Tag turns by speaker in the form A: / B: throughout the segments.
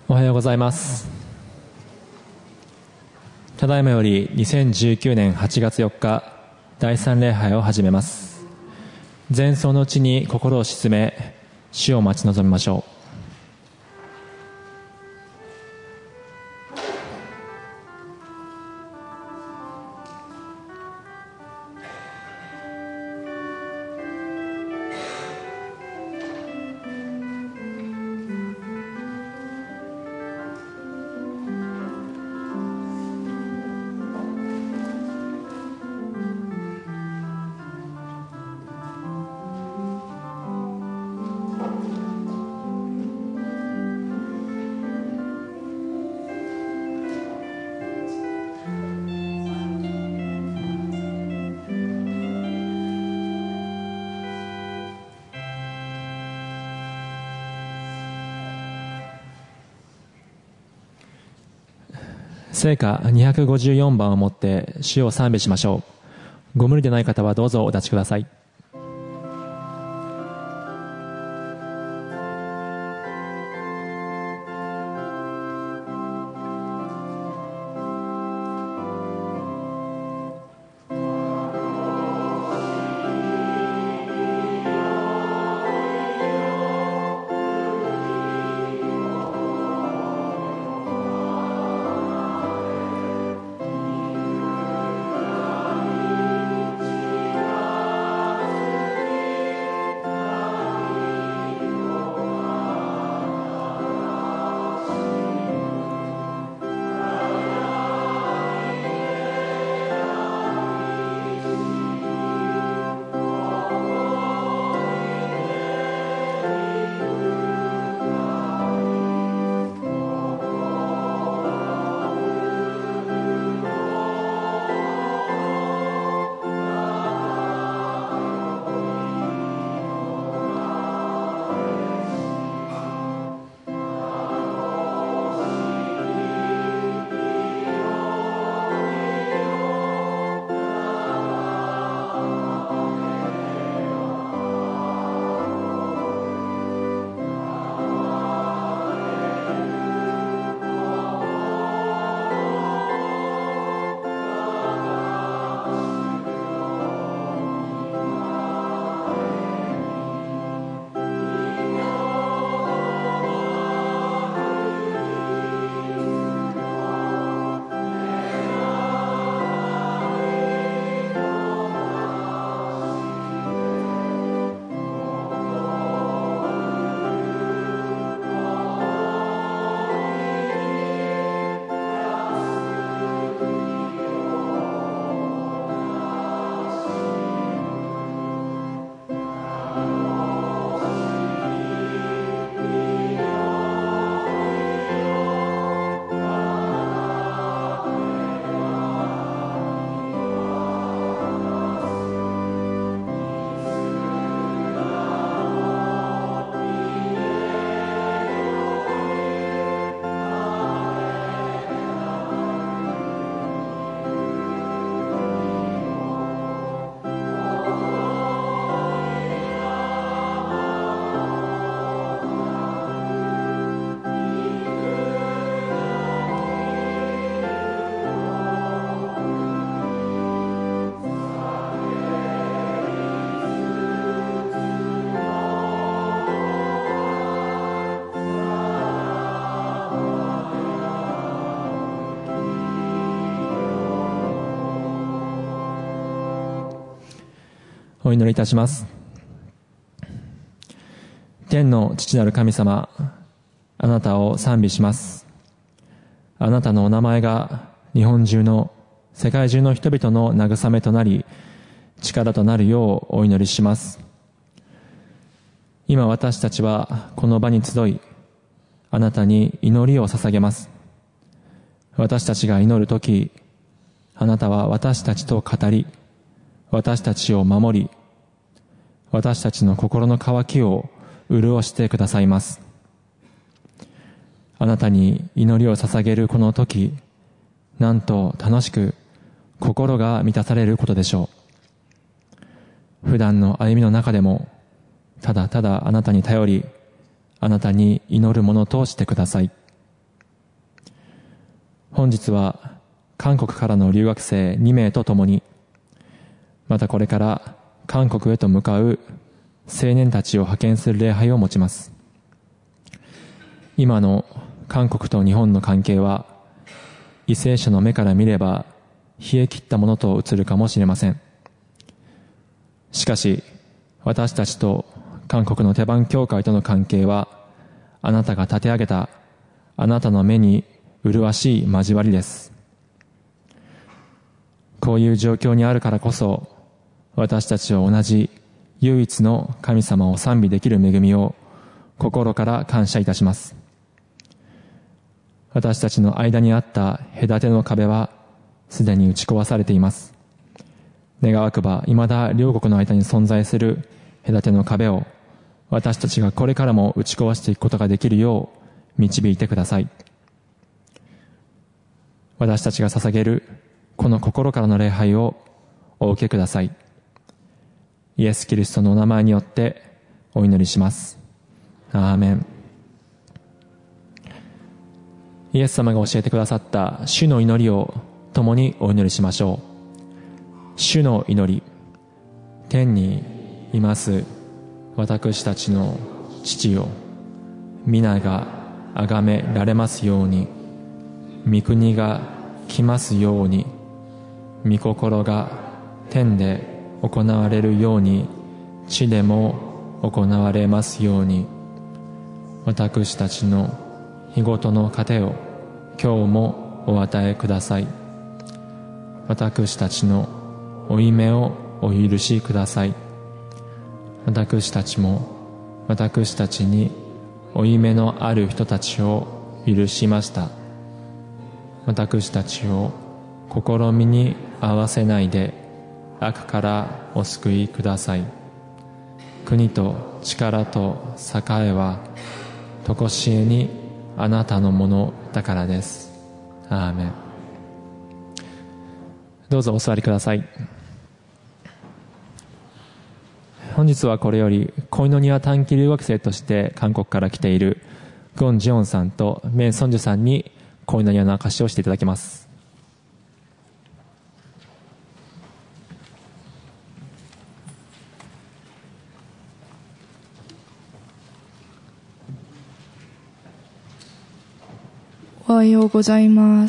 A: おはようございます。ただいまより2019年8月4日第3礼拝を始めます。前奏のうちに心を鎮め、主を待ち望みましょう。聖歌254番をもって主を賛美しましょう。ご無理でない方はどうぞお立ちください。お祈りいたします。天の父なる神様、あなたを賛美します。あなたのお名前が日本中の世界中の人々の慰めとなり、力となるようお祈りします。今私たちはこの場に集い、あなたに祈りを捧げます。私たちが祈るとき、あなたは私たちと語り、私たちを守り、私たちの心の渇きを潤してくださいます。あなたに祈りを捧げるこの時、なんと楽しく心が満たされることでしょう。普段の歩みの中でも、ただただあなたに頼り、あなたに祈るものとしてください。 本日は韓国からの留学生2名と共に、またこれから韓国へと向かう青年たちを派遣する礼拝を持ちます。今の韓国と日本の関係は、為政者の目から見れば冷え切ったものと映るかもしれません。しかし、私たちと韓国のテバン教会との関係は、あなたが立て上げたあなたの目に麗しい交わりです。こういう状況にあるからこそ、私たちは同じ唯一の神様を賛美できる恵みを心から感謝いたします。私たちの間にあった隔ての壁はすでに打ち壊されています。願わくば未だ両国の間に存在する隔ての壁を私たちがこれからも打ち壊していくことができるよう導いてください。私たちが捧げるこの心からの礼拝をお受けください。イエス・キリストのお名前によってお祈りします。アーメン。イエス様が教えてくださった主の祈りを共にお祈りしましょう。主の祈り。天にいます私たちの父よ、皆が崇められますように、御国が来ますように、御心が天で行われるように地でも行われますように、私たちの日ごとの糧を今日もお与えください。私たちの負い目をお許しください。私たちも私たちに負い目のある人たちを許しました。私たちを試みに合わせないで悪からお救いください。国と力と栄はとこしえにあなたのものだからです。アーメン。どうぞお座りください。本日はこれよりコイノニア短期留学生として韓国から来ているゴン・ジオンさんとメン・ソンジュさんにコイノニアの証しをしていただきます。
B: おはようございます。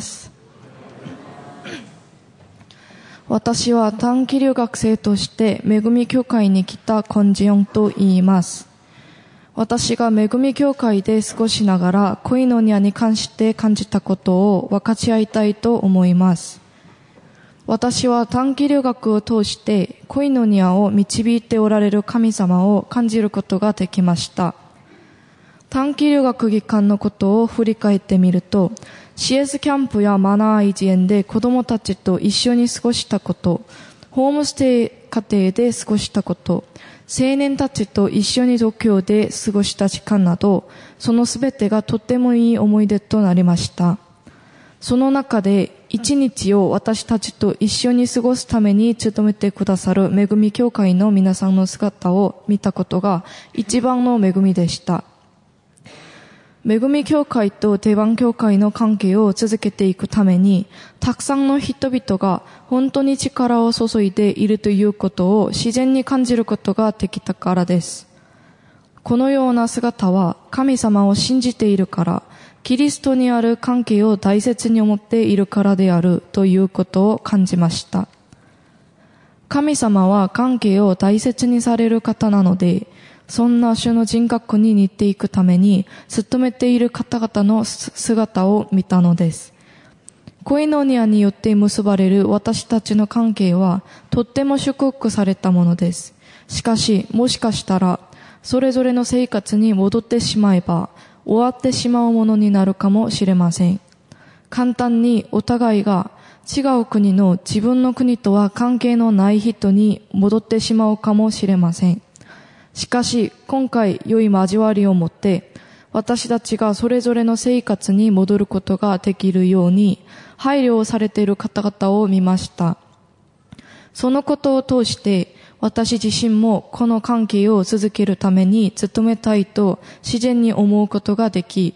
B: 私は短期留学生として恵み教会に来たコンジヨンと言います。私が恵み教会で過ごしながらコイノニアに関して感じたことを分かち合いたいと思います。私は短期留学を通してコイノニアを導いておられる神様を感じることができました。短期留学期間のことを振り返ってみると、CS キャンプやマナー維持園で子供たちと一緒に過ごしたこと、ホームステイ家庭で過ごしたこと、青年たちと一緒に度胸で過ごした時間など、そのすべてがとてもいい思い出となりました。その中で一日を私たちと一緒に過ごすために努めてくださる恵み教会の皆さんの姿を見たことが一番の恵みでした。恵み教会とテバン教会の関係を続けていくために、たくさんの人々が本当に力を注いでいるということを自然に感じることができたからです。このような姿は神様を信じているから、キリストにある関係を大切に思っているからであるということを感じました。神様は関係を大切にされる方なので、そんな主の人格に似ていくために努めている方々の姿を見たのです。コイノニアによって結ばれる私たちの関係はとっても祝福されたものです。しかし、もしかしたらそれぞれの生活に戻ってしまえば終わってしまうものになるかもしれません。簡単にお互いが違う国の自分の国とは関係のない人に戻ってしまうかもしれません。しかし、今回良い交わりを持って、私たちがそれぞれの生活に戻ることができるように、配慮をされている方々を見ました。そのことを通して、私自身もこの関係を続けるために努めたいと自然に思うことができ、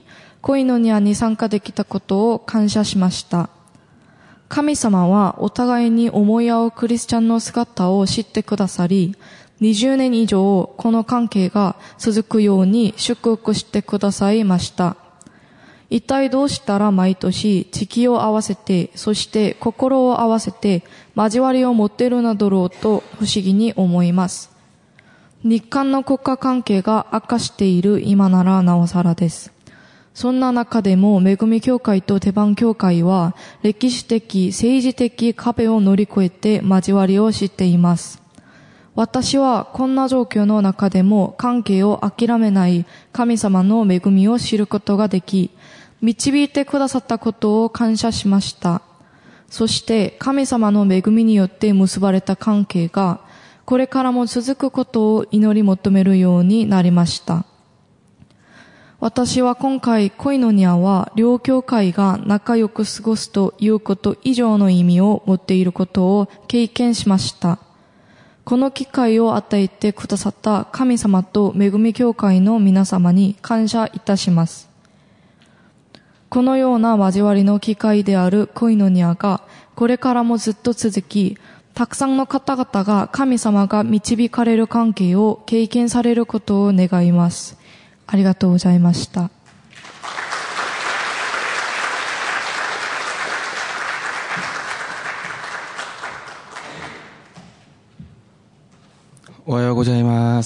B: コイノニアに参加できたことを感謝しました。神様はお互いに思い合うクリスチャンの姿を知ってくださり、20年以上この関係が続くように祝福してくださいました。一体どうしたら毎年時期を合わせて、そして心を合わせて交わりを持っているのだろうと不思議に思います。日韓の国家関係が悪化している今ならなおさらです。そんな中でも、恵み教会とテバン教会は、歴史的、政治的壁を乗り越えて交わりをしています。私はこんな状況の中でも関係を諦めない神様の恵みを知ることができ、導いてくださったことを感謝しました。そして神様の恵みによって結ばれた関係が、これからも続くことを祈り求めるようになりました。私は今回、コイノニアは両教会が仲良く過ごすということ以上の意味を持っていることを経験しました。この機会を与えてくださった神様と恵み教会の皆様に感謝いたします。このような交わりの機会であるコイノニアがこれからもずっと続き、たくさんの方々が神様が導かれる関係を経験されることを願います。ありがとうございました。
C: おはようございます。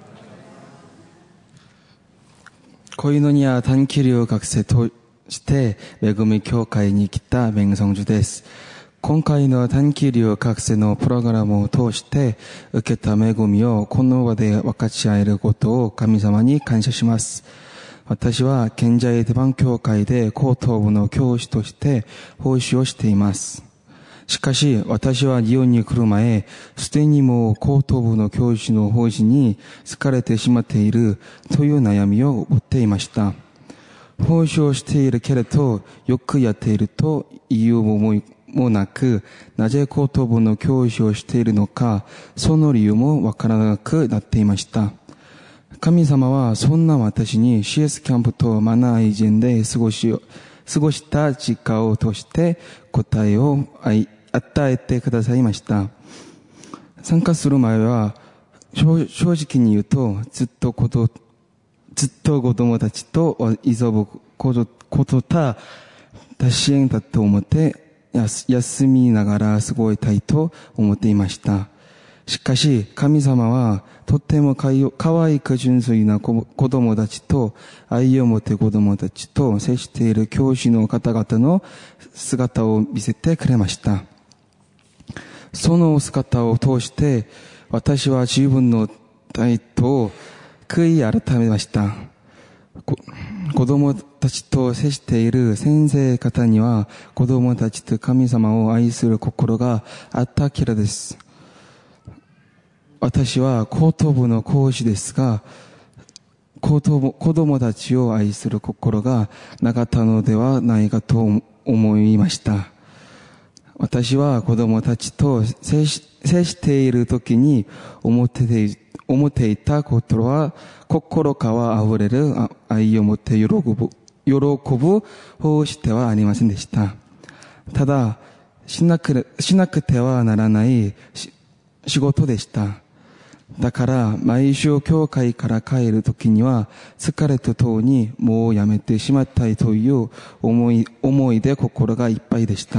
C: コイノニア短期留学生として恵み教会に来たメンソンジュです。今回の短期留学生のプログラムを通して受けた恵みをこの場で分かち合えることを神様に感謝します。私は現在テバン教会で高等部の教師として奉仕をしています。しかし私は日本に来る前、すでにもう高等部の教師の奉仕に疲れてしまっているという悩みを持っていました。奉仕をしているけれどよくやっているという思いもなく、なぜ高等部の教師をしているのか、その理由もわからなくなっていました。神様はそんな私に CS キャンプとマナーイジェンで過ごした時間を通して答えを与えてくださいました。参加する前は正直に言うとずっと子供たちと遊ぶことだ支援だと思って休みながら過ごしたいと思っていました。しかし神様はとても可愛く純粋な子供たちと愛を持って子供たちと接している教師の方々の姿を見せてくれました。その姿を通して私は自分の態度を悔い改めました。子供たちと接している先生方には子供たちと神様を愛する心があったからです。私は高等部の講師ですが、子供たちを愛する心がなかったのではないかと思いました。私は子供たちと接している時に思っていたことは、心から溢れる愛を持って喜ぶ奉仕ではありませんでした。ただ、しなくてはならない仕事でした。だから、毎週教会から帰るときには、疲れとともにもうやめてしまったいという思いで心がいっぱいでした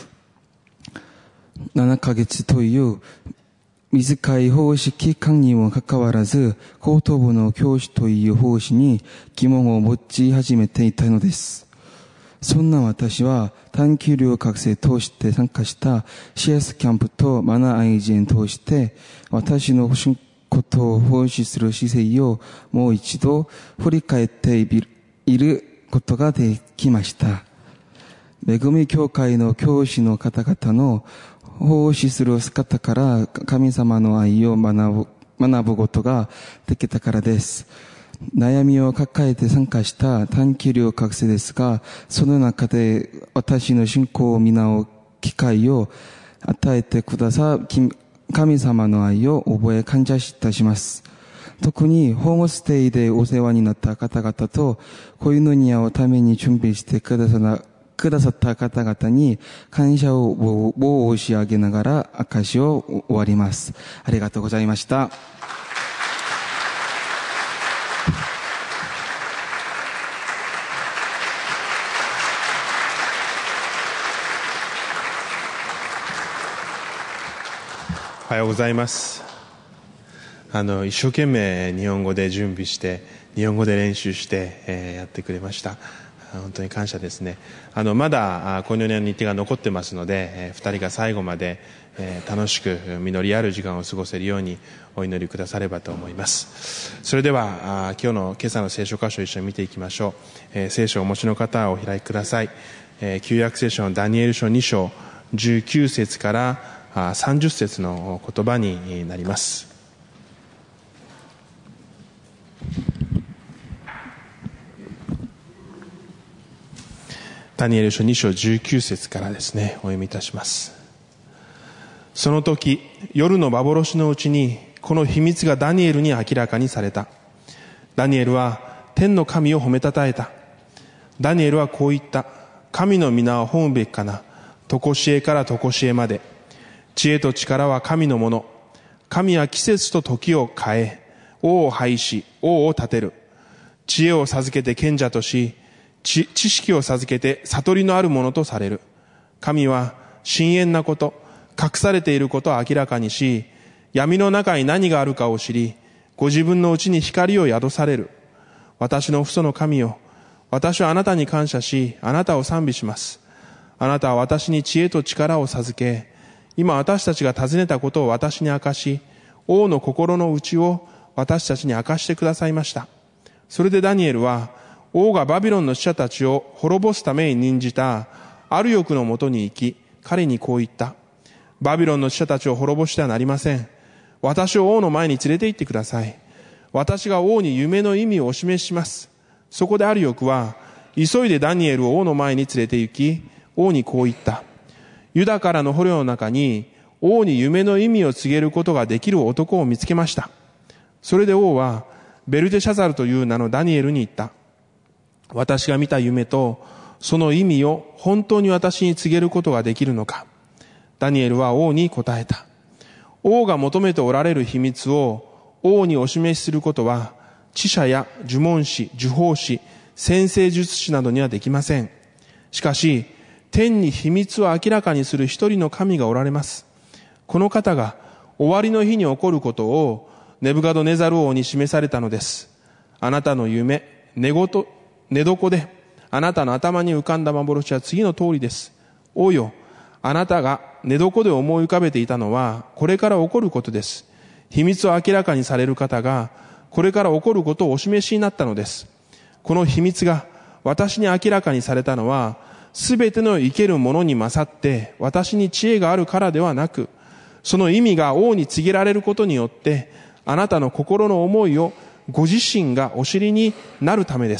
C: 。7ヶ月という短い奉仕期間にもかかわらず、高等部の教師という奉仕に疑問を持ち始めていたのです。そんな私は短期留学生として参加した CS キャンプとマナーアイジェンとして私のことを奉仕する姿勢をもう一度振り返っていることができました。恵み教会の教師の方々の奉仕する姿から神様の愛を学ぶことができたからです。悩みを抱えて参加した短期留学生ですが、その中で私の信仰を担う機会を与えてくださる神様の愛を覚え感謝いたします。 特にホームステイでお世話になった方々とコイノニアをために準備してくださった方々に感謝を申し上げながら証しを終わります。ありがとうございました。
D: おはようございます。一生懸命日本語で準備して日本語で練習して、やってくれました。本当に感謝ですね。まだコイノニアの日程が残ってますので、2人が最後まで、楽しく実りある時間を過ごせるようにお祈りくださればと思います。それでは今朝の聖書箇所を一緒に見ていきましょう。聖書をお持ちの方はお開きください。旧約聖書のダニエル書2章19節から30節の言葉になります。ダニエル書2章19節からですね、お読みいたします。その時、夜の幻のうちにこの秘密がダニエルに明らかにされた。ダニエルは天の神を褒めたたえた。ダニエルはこう言った。神の皆を褒むべきかな。常しえから常しえまで。知恵と力は神のもの。神は季節と時を変え、王を廃し、王を立てる。知恵を授けて賢者とし、知識を授けて悟りのあるものとされる。神は深遠なこと、隠されていることを明らかにし、闇の中に何があるかを知り、ご自分のうちに光を宿される。私の父祖の神よ、私はあなたに感謝し、あなたを賛美します。あなたは私に知恵と力を授け、今私たちが尋ねたことを私に明かし、王の心の内を私たちに明かしてくださいました。それでダニエルは、王がバビロンの使者たちを滅ぼすために任じたアルヨクのもとに行き、彼にこう言った。バビロンの使者たちを滅ぼしてはなりません。私を王の前に連れて行ってください。私が王に夢の意味をお示しします。そこでアルヨクは、急いでダニエルを王の前に連れて行き、王にこう言った。ユダからの捕虜の中に王に夢の意味を告げることができる男を見つけました。それで王はベルテシャザルという名のダニエルに言った。私が見た夢とその意味を本当に私に告げることができるのか。ダニエルは王に答えた。王が求めておられる秘密を王にお示しすることは知者や呪文師、呪法師、占星術師などにはできません。しかし天に秘密を明らかにする一人の神がおられます。この方が終わりの日に起こることをネブカドネザル王に示されたのです。あなたの夢、寝床であなたの頭に浮かんだ幻は次の通りです。王よ、あなたが寝床で思い浮かべていたのはこれから起こることです。秘密を明らかにされる方がこれから起こることをお示しになったのです。この秘密が私に明らかにされたのはすべての生けるものに勝って私に知恵があるからではなく、その意味が王に告げられることによってあなたの心の思いをご自身がお知りになるためです。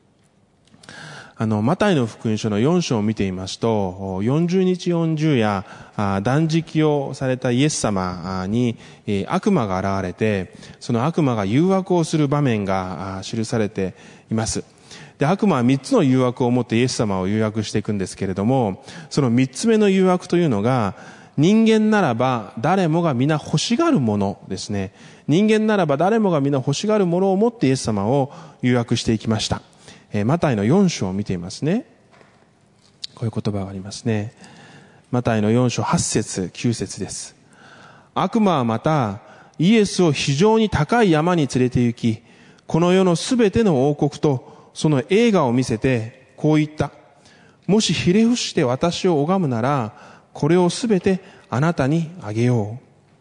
D: マタイの福音書の4章を見ていますと、40日40夜断食をされたイエス様に悪魔が現れて、その悪魔が誘惑をする場面が記されています。で、悪魔は3つの誘惑を持ってイエス様を誘惑していくんですけれども、その3つ目の誘惑というのが、人間ならば誰もが皆欲しがるものですね。人間ならば誰もが皆欲しがるものを持ってイエス様を誘惑していきました。マタイの4章を見ていますね。こういう言葉がありますね。マタイの4章8節9節です。悪魔はまたイエスを非常に高い山に連れて行き、この世のすべての王国とその映画を見せてこう言った。もしひれ伏して私を拝むなら、これをすべてあなたにあげよ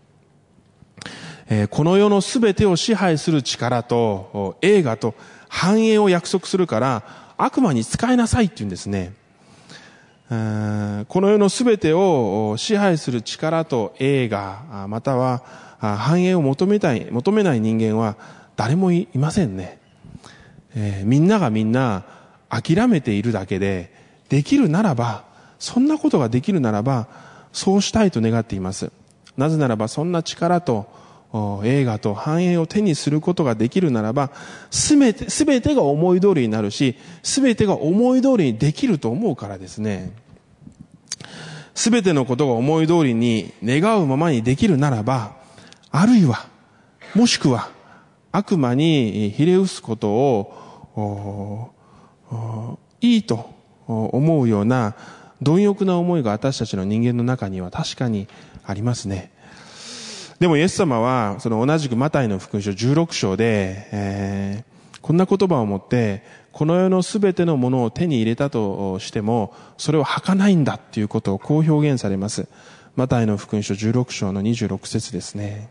D: う。この世のすべてを支配する力と栄華と繁栄を約束するから悪魔に仕えなさいって言うんですね。この世のすべてを支配する力と栄華または繁栄を求めない人間は誰もいませんね。みんながみんな諦めているだけで、できるならば、そんなことができるならばそうしたいと願っています。なぜならばそんな力と栄華と繁栄を手にすることができるならば、すべてが思い通りになるし、すべてが思い通りにできると思うからですね。すべてのことが思い通りに願うままにできるならば、あるいは、もしくは、悪魔にひれ伏すことをいいと思うような貪欲な思いが私たちの人間の中には確かにありますね。でもイエス様はその同じくマタイの福音書16章で、こんな言葉を持って、この世のすべてのものを手に入れたとしてもそれは儚いんだっていうことをこう表現されます。マタイの福音書16章の26節ですね。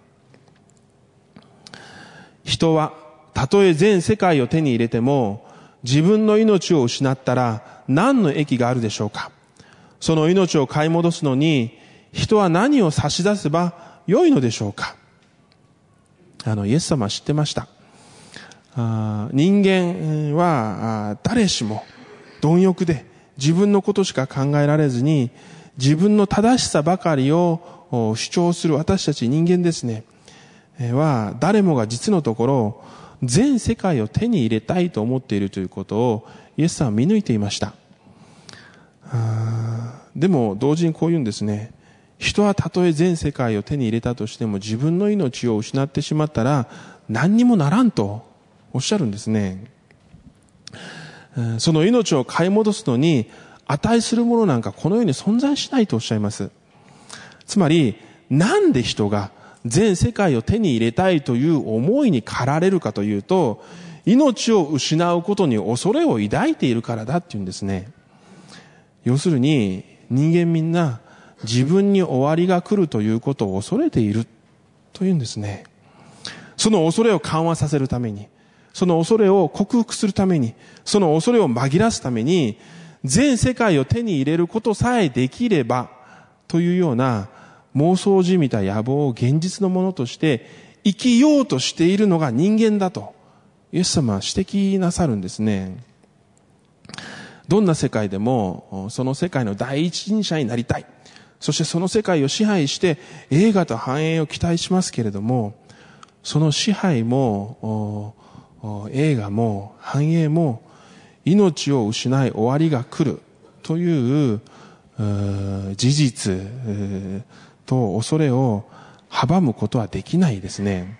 D: 人はたとえ全世界を手に入れても自分の命を失ったら何の益があるでしょうか。その命を買い戻すのに人は何を差し出せば良いのでしょうか。イエス様は知ってました。人間は誰しも貪欲で自分のことしか考えられずに自分の正しさばかりを主張する私たち人間ですねは誰もが実のところ全世界を手に入れたいと思っているということをイエス様は見抜いていました。でも同時にこう言うんですね。人はたとえ全世界を手に入れたとしても自分の命を失ってしまったら何にもならんとおっしゃるんですね。その命を買い戻すのに値するものなんかこの世に存在しないとおっしゃいます。つまりなんで人が全世界を手に入れたいという思いに駆られるかというと、命を失うことに恐れを抱いているからだっていうんですね。要するに人間みんな自分に終わりが来るということを恐れているというんですね。その恐れを緩和させるために、その恐れを克服するために、その恐れを紛らすために、全世界を手に入れることさえできればというような妄想じみた野望を現実のものとして生きようとしているのが人間だとイエス様は指摘なさるんですね。どんな世界でもその世界の第一人者になりたい、そしてその世界を支配して栄華と繁栄を期待しますけれども、その支配も栄華も繁栄も命を失い終わりが来るという事実と恐れを阻むことはできないですね。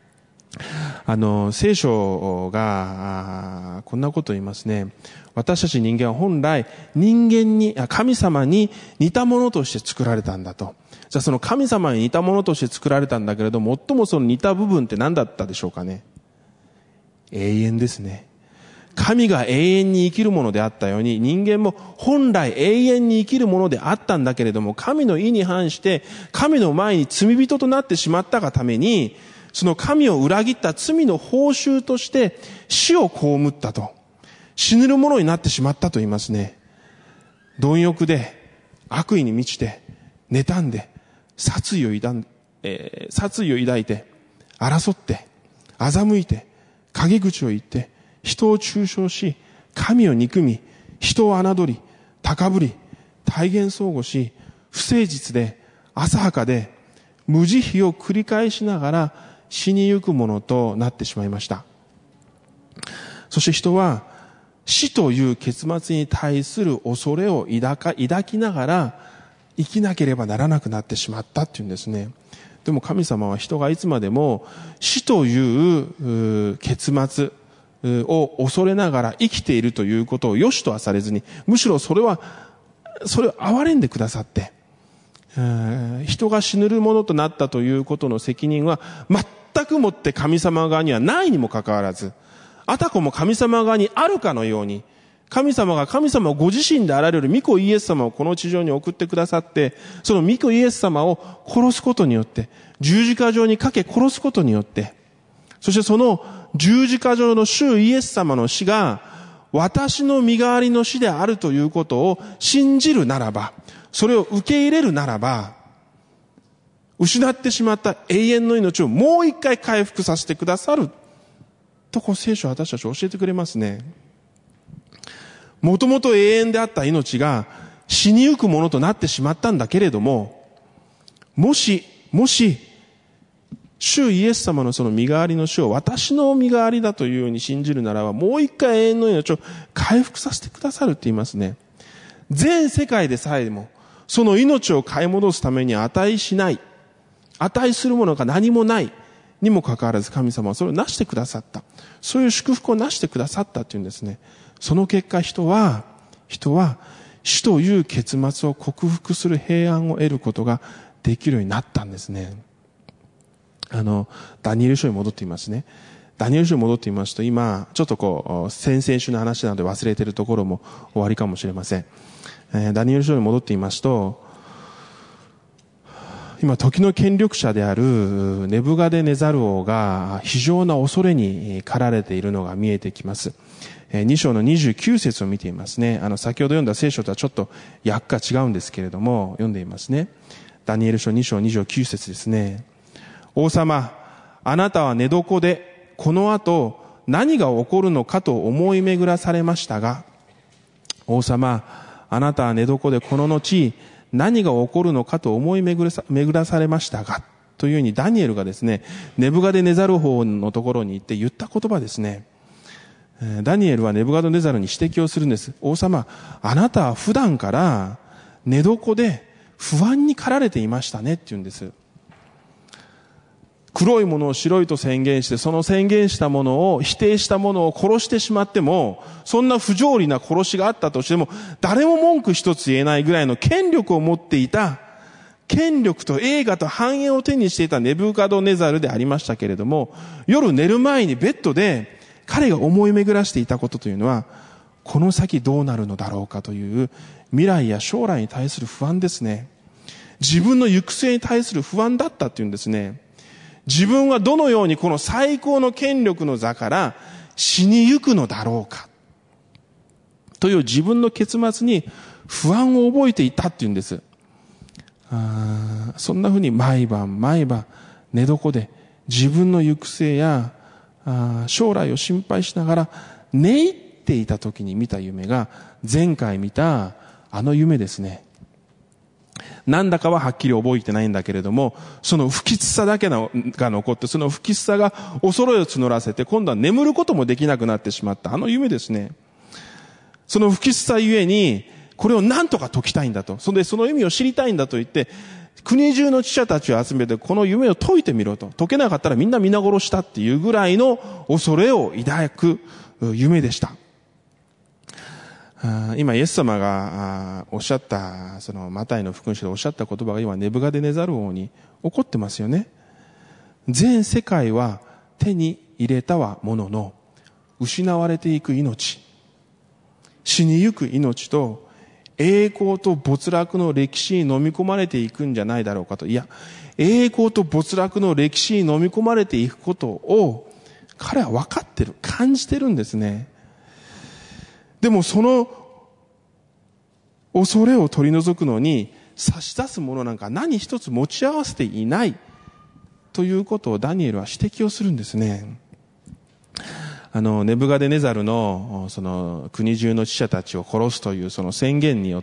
D: 聖書がこんなことを言いますね。私たち人間は本来神様に似たものとして作られたんだと。じゃあその神様に似たものとして作られたんだけれど、最もその似た部分って何だったでしょうかね。永遠ですね。神が永遠に生きるものであったように、人間も本来永遠に生きるものであったんだけれども、神の意に反して神の前に罪人となってしまったがために、その神を裏切った罪の報酬として死を被ったと、死ぬるものになってしまったと言いますね。貪欲で悪意に満ちて妬んで殺意を抱いて争って欺いて陰口を言って人を中傷し、神を憎み、人を侮り、高ぶり、体現相互し、不誠実で浅はかで無慈悲を繰り返しながら死にゆくものとなってしまいました。そして人は死という結末に対する恐れを抱きながら生きなければならなくなってしまったっていうんですね。でも神様は人がいつまでも死という結末を恐れながら生きているということを良しとはされずに、むしろそれを憐れんでくださって、人が死ぬるものとなったということの責任は全くもって神様側にはないにもかかわらず、あたかも神様側にあるかのように、神様が神様をご自身であられる御子イエス様をこの地上に送ってくださって、その御子イエス様を殺すことによって、十字架上にかけ殺すことによって、そしてその十字架上の主イエス様の死が私の身代わりの死であるということを信じるならば、それを受け入れるならば、失ってしまった永遠の命をもう一回回復させてくださると、こう聖書は私たち教えてくれますね。もともと永遠であった命が死にゆくものとなってしまったんだけれども、もし主イエス様のその身代わりの主を私の身代わりだというように信じるならば、もう一回永遠の命を回復させてくださるって言いますね。全世界でさえも、その命を買い戻すために値しない、値するものが何もないにもかかわらず、神様はそれをなしてくださった。そういう祝福をなしてくださったっていうんですね。その結果、人は死という結末を克服する平安を得ることができるようになったんですね。ダニエル書に戻っていますね。ダニエル書に戻っていますと、今、ちょっと先々週の話なので忘れているところも終わりかもしれません。ダニエル書に戻っていますと、今、時の権力者であるネブガデネザル王が非常な恐れに駆られているのが見えてきます。2章の29節を見ていますね。先ほど読んだ聖書とはちょっと訳が違うんですけれども、読んでいますね。ダニエル書2章29節ですね。王様、あなたは寝床でこの後何が起こるのかと思い巡らされましたが、王様、あなたは寝床でこの後何が起こるのかと思い巡らされましたが、というようにダニエルがですね、ネブガデネザル王のところに行って言った言葉ですね。ダニエルはネブガドネザルに指摘をするんです。王様、あなたは普段から寝床で不安に駆られていましたねって言うんです。黒いものを白いと宣言して、その宣言したものを、否定したものを殺してしまっても、そんな不条理な殺しがあったとしても、誰も文句一つ言えないぐらいの権力を持っていた、権力と栄華と繁栄を手にしていたネブカドネザルでありましたけれども、夜寝る前にベッドで彼が思い巡らしていたことというのは、この先どうなるのだろうかという未来や将来に対する不安ですね。自分の行く末に対する不安だったというんですね。自分はどのようにこの最高の権力の座から死にゆくのだろうかという自分の結末に不安を覚えていたっていうんです。そんなふうに毎晩寝床で自分の行く末や将来を心配しながら寝入っていた時に見た夢が前回見たあの夢ですね。なんだかははっきり覚えてないんだけれども、その不吉さだけが残って、その不吉さが恐れを募らせて、今度は眠ることもできなくなってしまったあの夢ですね。その不吉さゆえに、これを何とか解きたいんだと。その意味を知りたいんだと言って、国中の知者たちを集めて、この夢を解いてみろと。解けなかったらみんな皆殺したっていうぐらいの恐れを抱く夢でした。今イエス様がおっしゃった、そのマタイの福音書でおっしゃった言葉が今ネブガデネザル王に起こってますよね。全世界は手に入れたはものの、失われていく命、死にゆく命と栄光と没落の歴史に飲み込まれていくんじゃないだろうかと。いや、栄光と没落の歴史に飲み込まれていくことを彼は分かってる、感じてるんですね。でもその恐れを取り除くのに差し出すものなんか何一つ持ち合わせていないということをダニエルは指摘をするんですね。ネブガデネザルのその国中の知者たちを殺すというその宣言によって、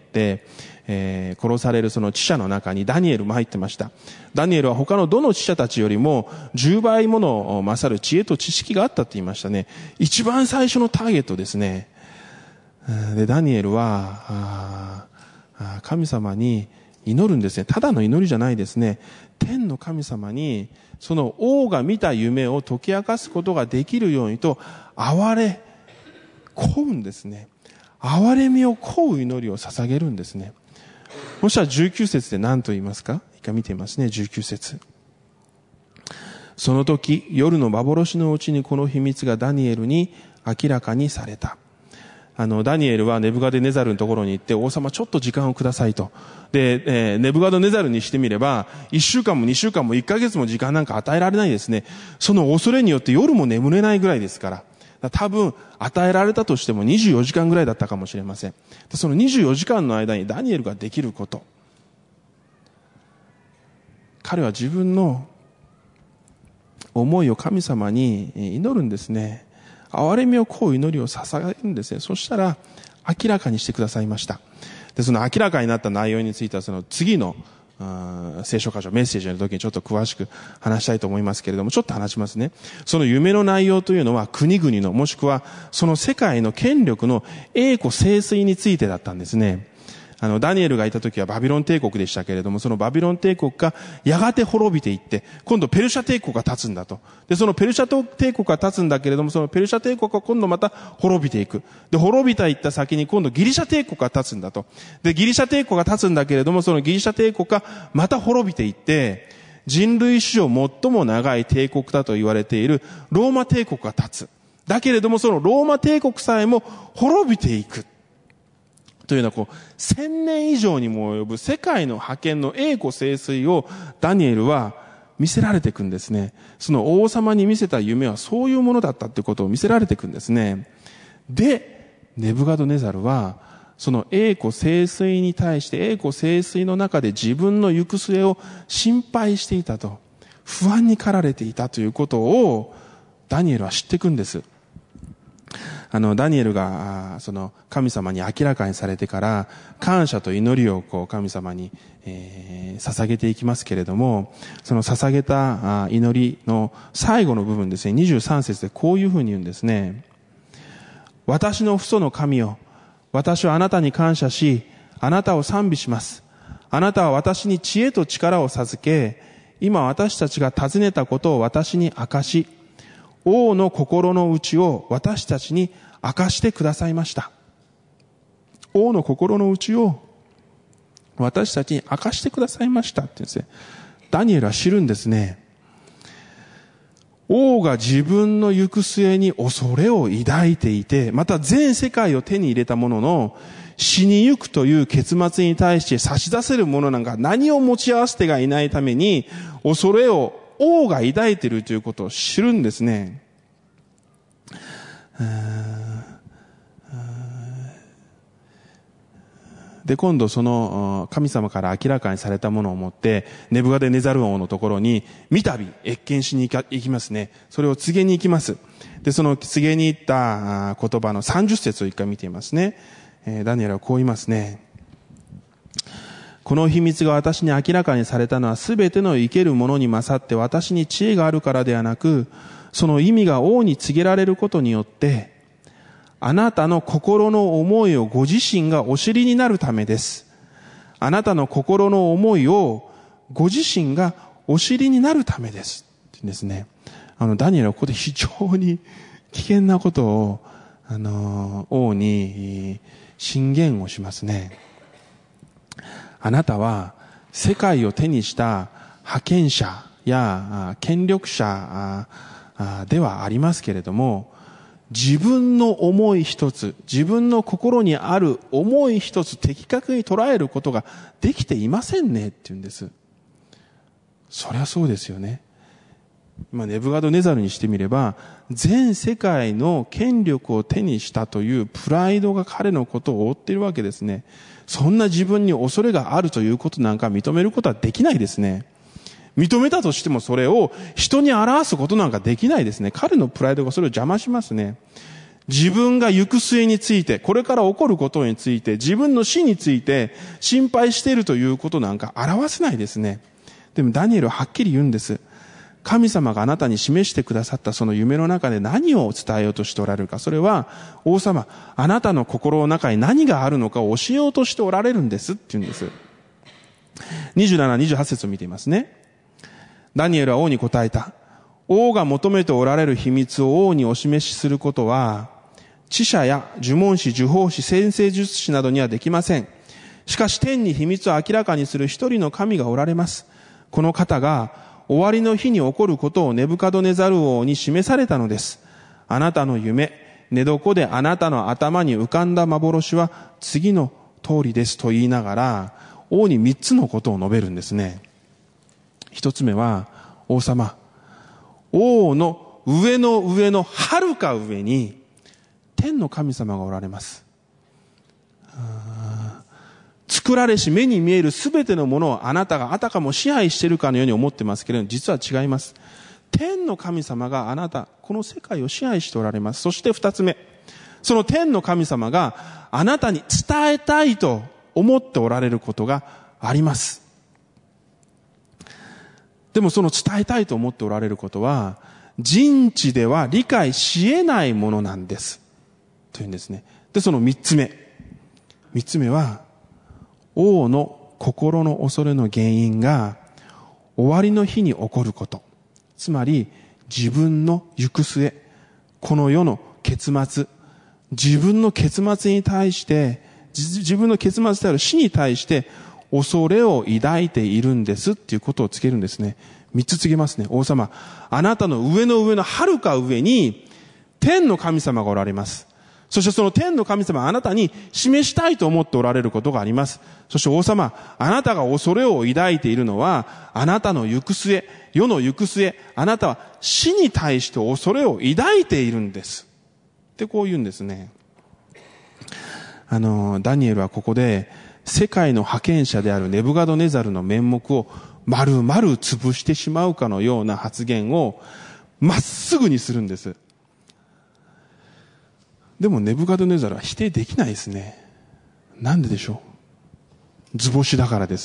D: 殺されるその知者の中にダニエルも入ってました。ダニエルは他のどの知者たちよりも10倍もの勝る知恵と知識があったって言いましたね。一番最初のターゲットですね。で、ダニエルは神様に祈るんですね。ただの祈りじゃないですね。天の神様にその王が見た夢を解き明かすことができるようにと憐うんですね。憐れみを請う祈りを捧げるんですね。そしたら19節で何と言いますか？一回見てみますね。19節。その時夜の幻のうちにこの秘密がダニエルに明らかにされた。ダニエルはネブガデネザルのところに行って、王様ちょっと時間をくださいと。で、ネブガドネザルにしてみれば、1週間も2週間も1ヶ月も時間なんか与えられないですね。その恐れによって夜も眠れないぐらいですから。多分、与えられたとしても24時間ぐらいだったかもしれません。でその24時間の間にダニエルができること。彼は自分の思いを神様に祈るんですね。憐れみを請う祈りを捧げるんですね。そしたら明らかにしてくださいました。で、その明らかになった内容についてはその次の聖書箇所、メッセージの時にちょっと詳しく話したいと思いますけれども、ちょっと話しますね。その夢の内容というのは国々の、もしくはその世界の権力の栄枯盛衰についてだったんですね。ダニエルがいた時はバビロン帝国でしたけれども、そのバビロン帝国がやがて滅びていって、今度ペルシャ帝国が立つんだと。で、そのペルシャ帝国が立つんだけれども、そのペルシャ帝国が今度また滅びていく。で、滅びたいった先に今度ギリシャ帝国が立つんだと。で、ギリシャ帝国が立つんだけれども、そのギリシャ帝国がまた滅びていって、人類史上最も長い帝国だと言われているローマ帝国が立つ。だけれども、そのローマ帝国さえも滅びていく。というのは1000年以上にも及ぶ世界の覇権の栄枯盛衰をダニエルは見せられていくんですね。その王様に見せた夢はそういうものだったということを見せられていくんですね。で、ネブカドネザルはその栄枯盛衰に対して栄枯盛衰の中で自分の行く末を心配していたと、不安に駆られていたということをダニエルは知っていくんです。ダニエルが、その神様に明らかにされてから、感謝と祈りを神様に、捧げていきますけれども、その捧げた祈りの最後の部分ですね、23節でこういうふうに言うんですね。私の父祖の神よ、私はあなたに感謝し、あなたを賛美します。あなたは私に知恵と力を授け、今私たちが尋ねたことを私に明かし、王の心の内を私たちに明かしてくださいました。王の心の内を私たちに明かしてくださいましたって言うんですね。ダニエルは知るんですね。王が自分の行く末に恐れを抱いていて、また全世界を手に入れたものの、死にゆくという結末に対して差し出せるものなんか何を持ち合わせてがいないために、恐れを王が抱いているということを知るんですね。で、今度その神様から明らかにされたものを持って、ネブカデネザル王のところに、三度謁見しに行きますね。それを告げに行きます。で、その告げに行った言葉の30節を一回見ていますね。ダニエルはこう言いますね。この秘密が私に明らかにされたのは、すべての生けるものに勝って私に知恵があるからではなく、その意味が王に告げられることによって、あなたの心の思いをご自身がお知りになるためです。あなたの心の思いをご自身がお知りになるためです。ってですね。ダニエルはここで非常に危険なことを、王に進言をしますね。あなたは世界を手にした覇権者や権力者ではありますけれども、自分の思い一つ、自分の心にある思い一つ的確に捉えることができていませんねって言うんです。そりゃそうですよね。ネブカドネザルにしてみれば、全世界の権力を手にしたというプライドが彼のことを覆っているわけですね。そんな自分に恐れがあるということなんか認めることはできないですね。認めたとしてもそれを人に表すことなんかできないですね。彼のプライドがそれを邪魔しますね。自分が行く末について、これから起こることについて、自分の死について心配しているということなんか表せないですね。でもダニエルははっきり言うんです。神様があなたに示してくださったその夢の中で何を伝えようとしておられるか。それは、王様、あなたの心の中に何があるのかを教えようとしておられるんですって言うんです。27、28節を見ていますね。ダニエルは王に答えた。王が求めておられる秘密を王にお示しすることは、知者や呪文師、呪法師、占星術師などにはできません。しかし天に秘密を明らかにする一人の神がおられます。この方が、終わりの日に起こることをネブカドネザル王に示されたのです。あなたの夢、寝床であなたの頭に浮かんだ幻は次の通りですと言いながら、王に3つのことを述べるんですね。一つ目は、王様、王の上の上の遥か上に天の神様がおられます。作られし目に見えるすべてのものをあなたがあたかも支配しているかのように思ってますけれども、実は違います。天の神様があなた、この世界を支配しておられます。そして二つ目、その天の神様があなたに伝えたいと思っておられることがあります。 でもその伝えたいと思っておられることは、人知では理解し得ないものなんです。というんですね。で、その三つ目は、王の心の恐れの原因が、終わりの日に起こること。つまり、自分の行く末、この世の結末、自分の結末に対して、自分の結末である死に対して、恐れを抱いているんですっていうことを告げるんですね。三つ告げますね。王様、あなたの上の上の遥か上に、天の神様がおられます。そしてその天の神様はあなたに示したいと思っておられることがあります。そして王様、あなたが恐れを抱いているのは、あなたの行く末、世の行く末、あなたは死に対して恐れを抱いているんです。ってこう言うんですね。ダニエルはここで、世界の覇権者であるネブカドネザルの面目を丸々潰してしまうかのような発言をまっすぐにするんです。でもネブカドネザルは否定できないですね。なんででしょう。図星だからです。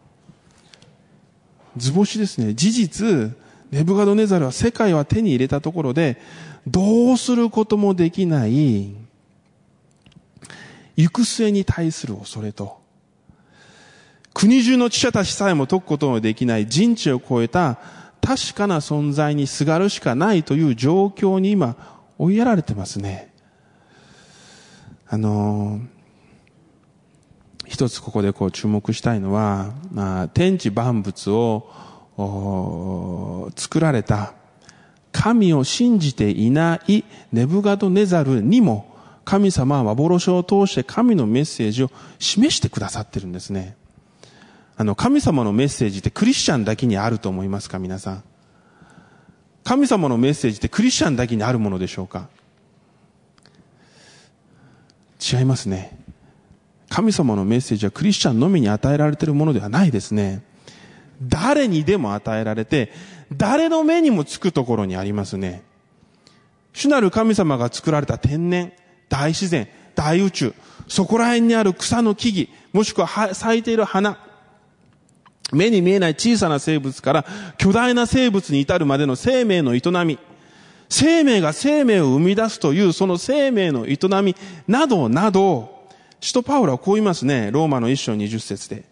D: 図星ですね。事実、ネブカドネザルは世界は手に入れたところで、どうすることもできない、行く末に対する恐れと、国中の知者たちさえも解くことのできない人知を超えた確かな存在にすがるしかないという状況に今追いやられてますね。一つここで注目したいのは、天地万物を作られた神を信じていないネブカドネザルにも神様は幻を通して神のメッセージを示してくださってるんですね。神様のメッセージってクリスチャンだけにあると思いますか、皆さん。神様のメッセージってクリスチャンだけにあるものでしょうか。違いますね。神様のメッセージはクリスチャンのみに与えられているものではないですね。誰にでも与えられて、誰の目にもつくところにありますね。主なる神様が作られた天然、大自然、大宇宙、そこら辺にある草の木々、もしくは咲いている花、目に見えない小さな生物から巨大な生物に至るまでの生命の営み、生命が生命を生み出すというその生命の営みなどなど、使徒パウロはこう言いますね。ローマの1章20節で。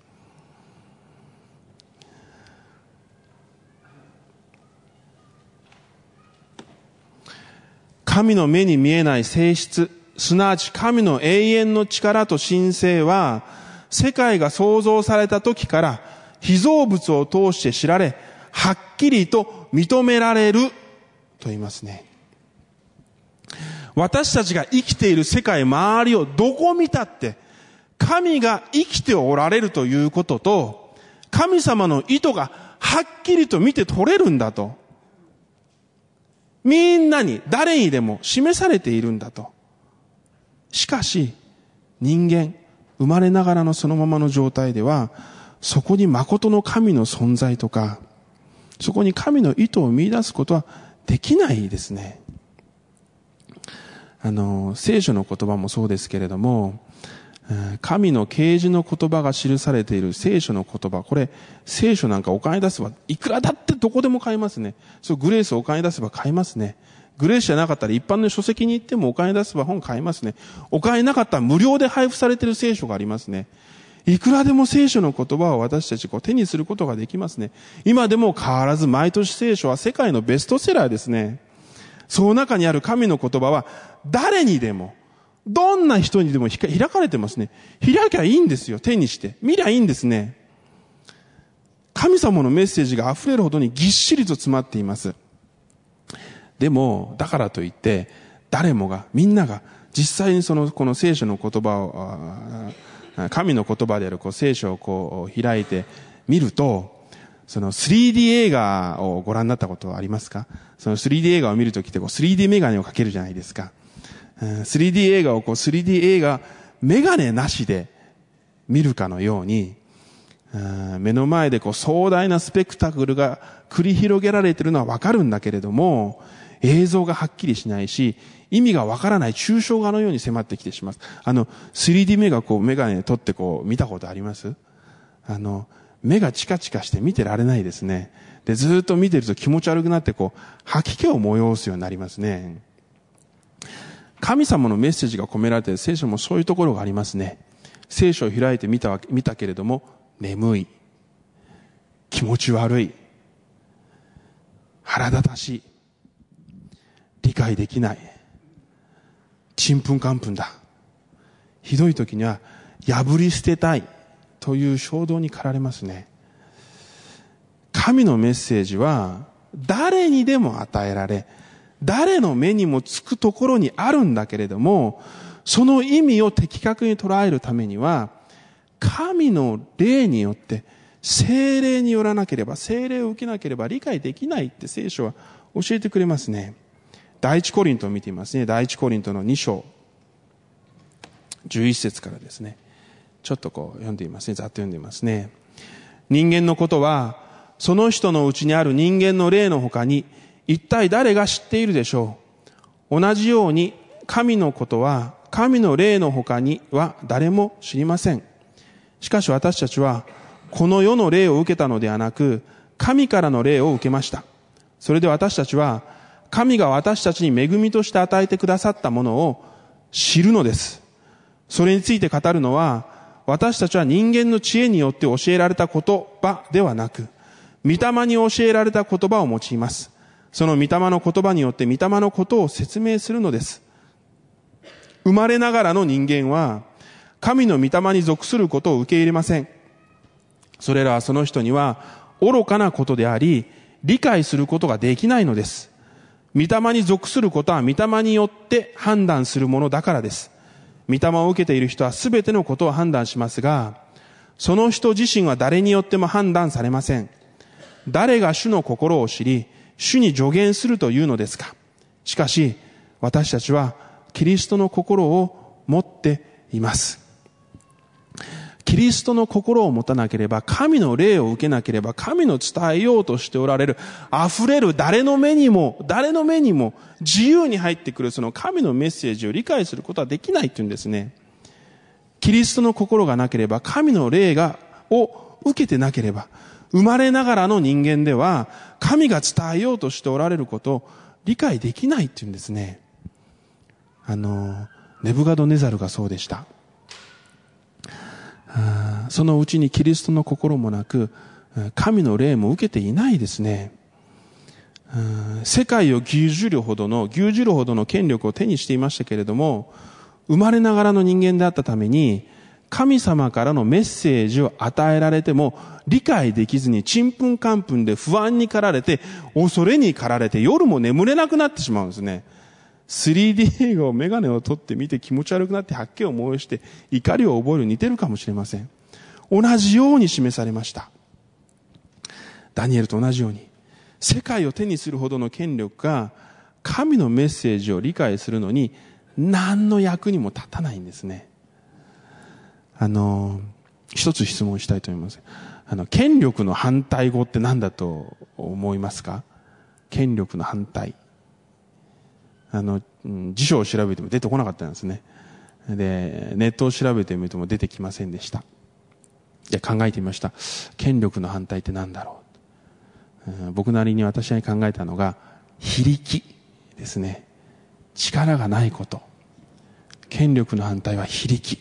D: 神の目に見えない性質、すなわち神の永遠の力と神性は、世界が創造された時から被造物を通して知られ、はっきりと認められると言いますね。私たちが生きている世界、周りをどこ見たって、神が生きておられるということと、神様の意図がはっきりと見て取れるんだと。みんなに、誰にでも示されているんだと。しかし、人間、生まれながらのそのままの状態では、そこに誠の神の存在とか、そこに神の意図を見出すことはできないですね。聖書の言葉もそうですけれども、神の啓示の言葉が記されている聖書の言葉、これ、聖書なんかお金出せば、いくらだってどこでも買えますね。そう、グレースお金出せば買えますね。グレースじゃなかったら一般の書籍に行ってもお金出せば本買えますね。お金なかったら無料で配布されている聖書がありますね。いくらでも聖書の言葉を私たち手にすることができますね。今でも変わらず毎年聖書は世界のベストセラーですね。その中にある神の言葉は誰にでも、どんな人にでも開かれてますね。開きゃいいんですよ。手にして。見りゃいいんですね。神様のメッセージが溢れるほどにぎっしりと詰まっています。でも、だからといって、誰もが、みんなが、実際にこの聖書の言葉を、神の言葉である聖書を開いてみると、3D 映画をご覧になったことはありますか？その 3D 映画を見るときって3D メガネをかけるじゃないですか。3D 映画を3D 映画メガネなしで見るかのように、目の前で壮大なスペクタクルが繰り広げられているのはわかるんだけれども、映像がはっきりしないし、意味がわからない抽象画のように迫ってきてしまう。3D メガネ取って見たことあります？目がチカチカして見てられないですね。 で、ずっと見てると気持ち悪くなって吐き気を催すようになりますね。神様のメッセージが込められている聖書もそういうところがありますね。聖書を開いて見たけれども、眠い、気持ち悪い、腹立たしい、理解できない、ちんぷんかんぷんだ。ひどい時には破り捨てたいという衝動に駆られますね。神のメッセージは誰にでも与えられ、誰の目にもつくところにあるんだけれども、その意味を的確に捉えるためには、神の霊によって、聖霊によらなければ、聖霊を受けなければ理解できないって聖書は教えてくれますね。第一コリントを見ていますね。第一コリントの2章、11節からですね。ちょっと読んでいますね。ざっと読んでいますね。人間のことは、その人のうちにある人間の霊の他に、一体誰が知っているでしょう。同じように、神のことは、神の霊の他には誰も知りません。しかし私たちは、この世の霊を受けたのではなく、神からの霊を受けました。それで私たちは、神が私たちに恵みとして与えてくださったものを知るのです。それについて語るのは、私たちは人間の知恵によって教えられた言葉ではなく、御霊に教えられた言葉を用います。その御霊の言葉によって御霊のことを説明するのです。生まれながらの人間は、神の御霊に属することを受け入れません。それらはその人には愚かなことであり、理解することができないのです。御霊に属することは御霊によって判断するものだからです。御霊を受けている人はすべてのことを判断しますが、その人自身は誰によっても判断されません。誰が主の心を知り、主に助言するというのですか。しかし、私たちはキリストの心を持っています。キリストの心を持たなければ、神の霊を受けなければ、神の伝えようとしておられる、溢れる誰の目にも自由に入ってくるその神のメッセージを理解することはできないっていうんですね。キリストの心がなければ、神の霊を受けてなければ、生まれながらの人間では、神が伝えようとしておられることを理解できないっていうんですね。ネブカドネザルがそうでした。そのうちにキリストの心もなく、神の霊も受けていないですね。世界を牛耳るほどの権力を手にしていましたけれども、生まれながらの人間であったために、神様からのメッセージを与えられても理解できずにちんぷんかんぷんで不安に駆られて、恐れに駆られて夜も眠れなくなってしまうんですね。3D 映画をメガネを取って見て気持ち悪くなって吐き気を催して怒りを覚えるに似てるかもしれません。同じように示されました。ダニエルと同じように世界を手にするほどの権力が神のメッセージを理解するのに何の役にも立たないんですね。一つ質問したいと思います。権力の反対語って何だと思いますか？権力の反対。辞書を調べても出てこなかったんですね。で、ネットを調べてみても出てきませんでした。で、考えてみました。権力の反対って何だろう。僕なりに私に考えたのが、非力ですね。力がないこと。権力の反対は非力。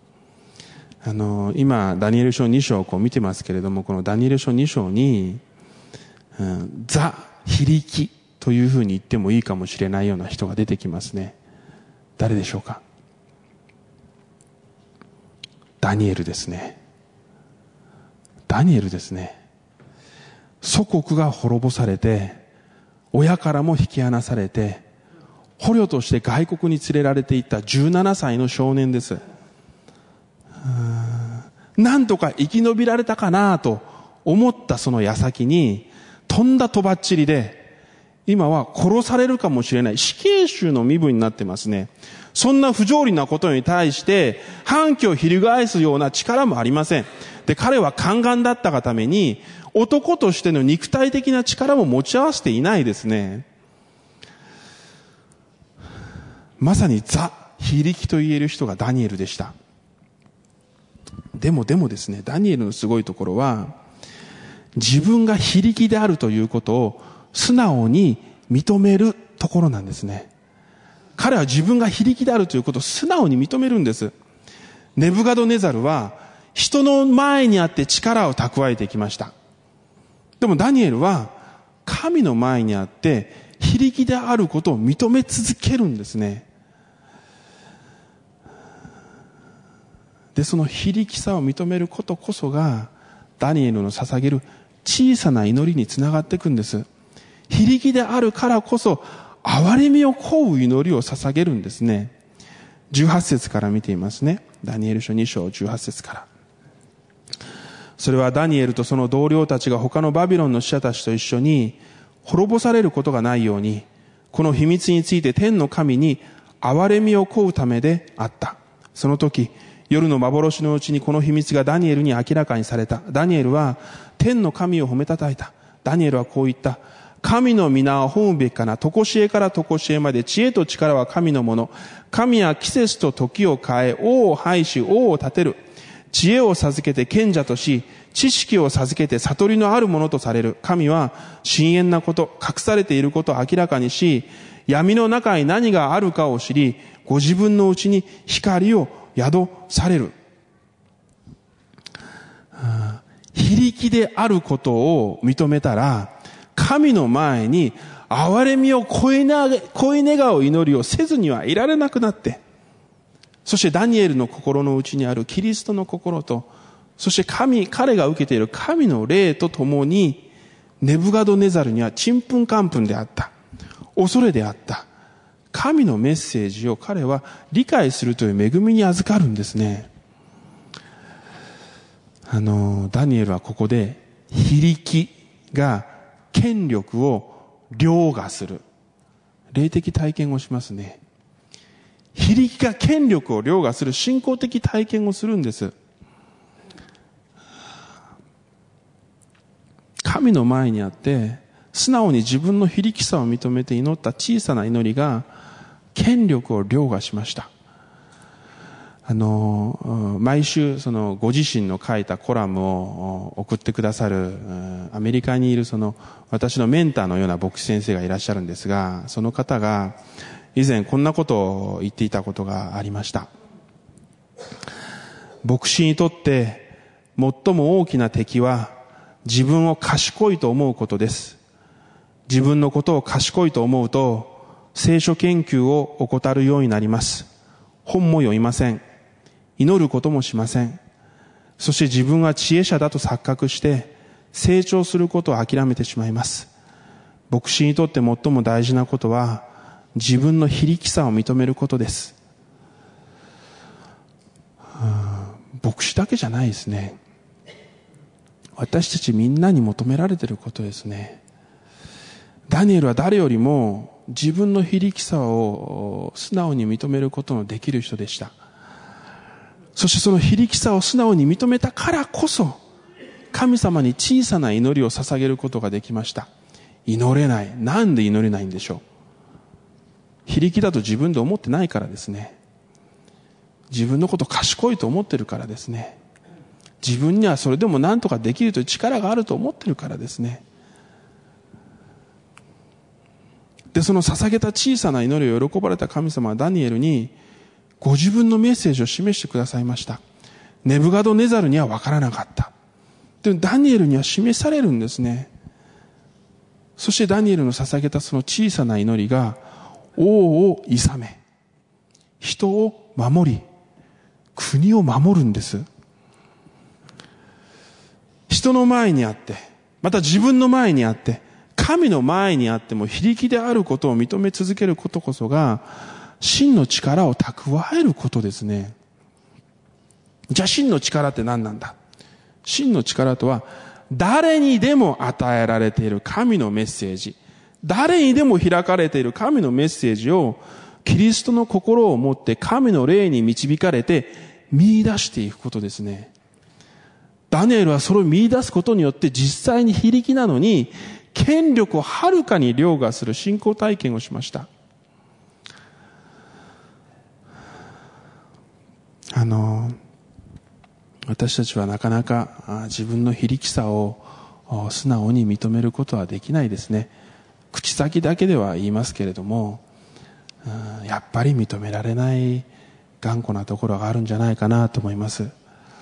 D: 今、ダニエル書2章を見てますけれども、このダニエル書2章に、ザ・非力というふうに言ってもいいかもしれないような人が出てきますね。誰でしょうか？ダニエルですね。ダニエルですね。祖国が滅ぼされて、親からも引き離されて、捕虜として外国に連れられていった17歳の少年です。なんとか生き延びられたかなと思ったその矢先に、とんだとばっちりで、今は殺されるかもしれない死刑囚の身分になってますね。そんな不条理なことに対して反旗を翻すような力もありません。で、彼は宦官だったがために男としての肉体的な力も持ち合わせていないですね。まさにザ・非力と言える人がダニエルでした。でもですね、ダニエルのすごいところは、 自分が非力であるということを素直に認めるところなんですね。彼は自分が非力であるということを素直に認めるんです。ネブカドネザルは人の前にあって力を蓄えてきました。でもダニエルは神の前にあって非力であることを認め続けるんですね。で、その非力さを認めることこそがダニエルの捧げる小さな祈りにつながっていくんです。非力であるからこそ憐れみを請う祈りを捧げるんですね。18節から見ていますね。ダニエル書2章18節から。それはダニエルとその同僚たちが他のバビロンの使者たちと一緒に滅ぼされることがないように、この秘密について天の神に憐れみを請うためであった。その時、夜の幻のうちにこの秘密がダニエルに明らかにされた。ダニエルは天の神を褒めたたえた。ダニエルはこう言った。神の皆を褒むべきかな。常しえから常しえまで知恵と力は神のもの。神は季節と時を変え、王を拝し、王を立てる。知恵を授けて賢者とし、知識を授けて悟りのあるものとされる。神は深遠なこと、隠されていることを明らかにし、闇の中に何があるかを知り、ご自分のうちに光を宿される。非力であることを認めたら、神の前に憐れみを声願う祈りをせずにはいられなくなって、そしてダニエルの心の内にあるキリストの心と、そして彼が受けている神の霊とともに、ネブカドネザルにはちんぷんかんぷんであった。恐れであった。神のメッセージを彼は理解するという恵みに預かるんですね。ダニエルはここで、非力が権力を凌駕する。霊的体験をしますね。非力が権力を凌駕する信仰的体験をするんです。神の前にあって、素直に自分の非力さを認めて祈った小さな祈りが、権力を凌駕しました。毎週、ご自身の書いたコラムを送ってくださる、アメリカにいる私のメンターのような牧師先生がいらっしゃるんですが、その方が、以前こんなことを言っていたことがありました。牧師にとって最も大きな敵は自分を賢いと思うことです。自分のことを賢いと思うと聖書研究を怠るようになります。本も読みません。祈ることもしません。そして自分は知恵者だと錯覚して成長することを諦めてしまいます。牧師にとって最も大事なことは自分の非力さを認めることです。牧師だけじゃないですね。私たちみんなに求められていることですね。ダニエルは誰よりも自分の非力さを素直に認めることのできる人でした。そしてその非力さを素直に認めたからこそ、神様に小さな祈りを捧げることができました。祈れない。なんで祈れないんでしょう。非力だと自分で思ってないからですね。自分のこと賢いと思ってるからですね。自分にはそれでも何とかできるという力があると思ってるからですね。で、その捧げた小さな祈りを喜ばれた神様はダニエルにご自分のメッセージを示してくださいました。ネブカドネザルには分からなかった。でもダニエルには示されるんですね。そしてダニエルの捧げたその小さな祈りが王をいさめ、人を守り、国を守るんです。人の前にあって、また自分の前にあって、神の前にあっても非力であることを認め続けることこそが、真の力を蓄えることですね。じゃあ真の力って何なんだ？真の力とは、誰にでも与えられている神のメッセージ、誰にでも開かれている神のメッセージをキリストの心を持って神の霊に導かれて見出していくことですね。ダニエルはそれを見出すことによって実際に非力なのに権力をはるかに凌駕する信仰体験をしました。私たちはなかなか自分の非力さを素直に認めることはできないですね。口先だけでは言いますけれども、やっぱり認められない頑固なところがあるんじゃないかなと思います。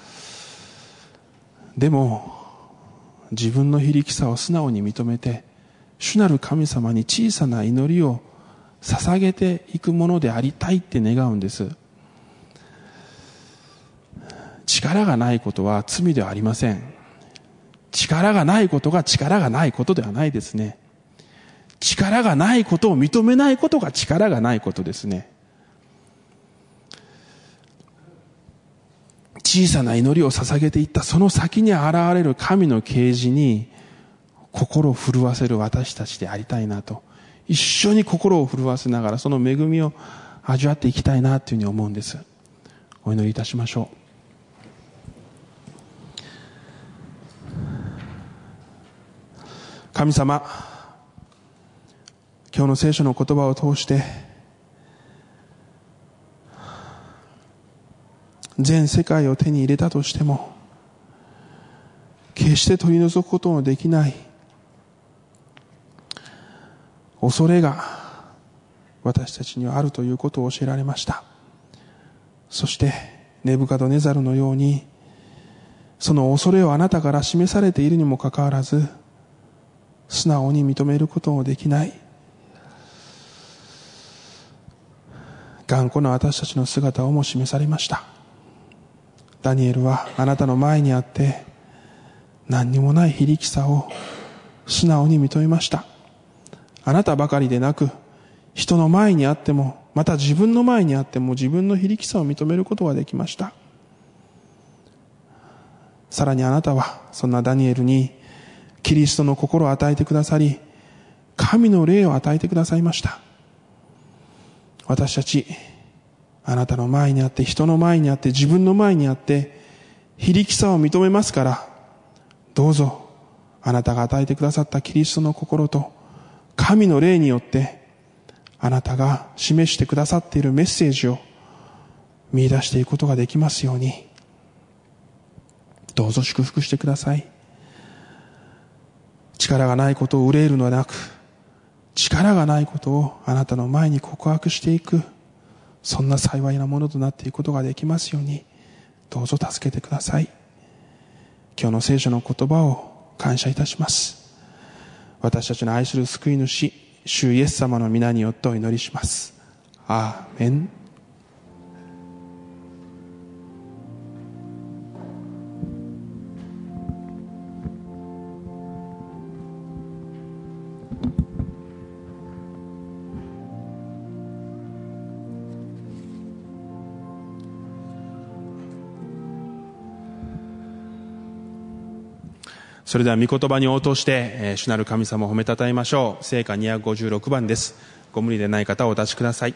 D: でも自分の非力さを素直に認めて、主なる神様に小さな祈りを捧げていくものでありたいって願うんです。力がないことは罪ではありません。力がないことが力がないことではないですね。力がないことを認めないことが力がないことですね。小さな祈りを捧げていったその先に現れる神の啓示に心を震わせる私たちでありたいなと、一緒に心を震わせながらその恵みを味わっていきたいなというふうに思うんです。お祈りいたしましょう。神様、今日の聖書の言葉を通して全世界を手に入れたとしても決して取り除くことのできない恐れが私たちにはあるということを教えられました。そしてネブカドネザルのようにその恐れをあなたから示されているにもかかわらず素直に認めることのできない頑固な私たちの姿をも示されました。ダニエルはあなたの前にあって何にもない非力さを素直に認めました。あなたばかりでなく人の前にあってもまた自分の前にあっても自分の非力さを認めることができました。さらにあなたはそんなダニエルにキリストの心を与えてくださり神の霊を与えてくださいました。私たちあなたの前にあって人の前にあって自分の前にあって非力さを認めますから、どうぞあなたが与えてくださったキリストの心と神の霊によってあなたが示してくださっているメッセージを見出していくことができますように、どうぞ祝福してください。力がないことを憂えるのではなく、力がないことをあなたの前に告白していく、そんな幸いなものとなっていくことができますように、どうぞ助けてください。今日の聖書の言葉を感謝いたします。私たちの愛する救い主、主イエス様の皆によってお祈りします。アーメン。それでは御言葉に応答して、主なる神様を褒めたたえましょう。聖歌256番です。ご無理でない方はお立ちください。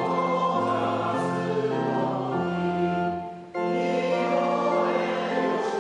E: 「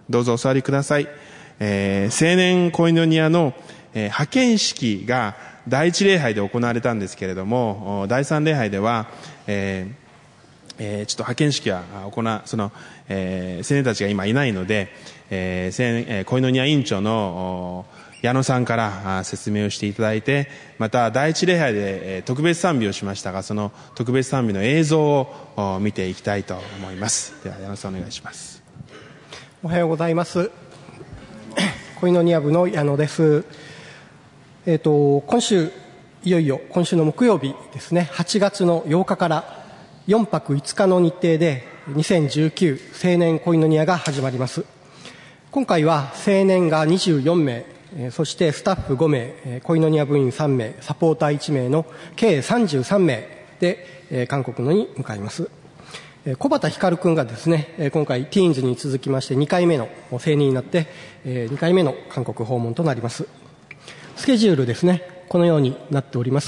D: どうぞお座りください。青年コイノニアの、派遣式が第一礼拝で行われたんですけれども、第三礼拝では、ちょっと派遣式は青年たちが今いないので、コイノニア委員長の矢野さんから説明をしていただいて、また第一礼拝で特別賛美をしましたが、その特別賛美の映像を見ていきたいと思います。では矢野さんお願いします。
E: おはようございます。コイノニア部の矢野です。今週の木曜日ですね、8月の8日から4泊5日の日程で2019青年コイノニアが始まります。今回は青年が24名、そしてスタッフ5名、コイノニア部員3名、サポーター1名の計33名で韓国のに向かいます。小畑光君がですね、今回ティーンズに続きまして2回目の青年になって2回目の韓国訪問となります。スケジュールですね、このようになっております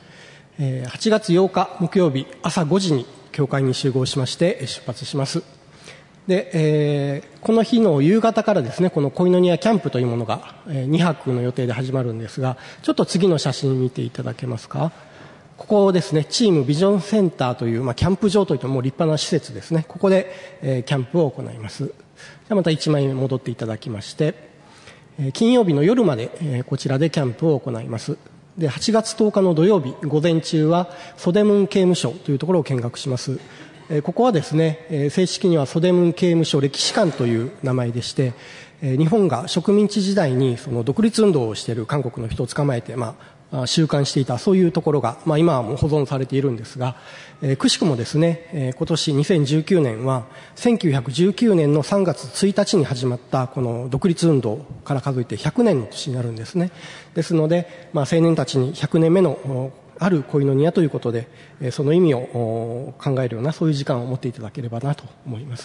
E: 。8月8日木曜日朝5時に教会に集合しまして出発します。で、この日の夕方からですね、このコイノニアキャンプというものが2泊の予定で始まるんですが、ちょっと次の写真見ていただけますか。ここですね、チームビジョンセンターという、キャンプ場といっても立派な施設ですね。ここで、キャンプを行います。じゃあまた1枚目戻っていただきまして、金曜日の夜まで、こちらでキャンプを行います。で、8月10日の土曜日午前中はソデムン刑務所というところを見学します。ここはですね、正式にはソデムン刑務所歴史館という名前でして、日本が植民地時代にその独立運動をしている韓国の人を捕まえて、収監していたそういうところが、今はもう保存されているんですが、くしくもですね、今年2019年は1919年の3月1日に始まったこの独立運動から数えて100年の年になるんですね。ですので、青年たちに100年目のあるコイノニアということで、その意味を考えるようなそういう時間を持っていただければなと思います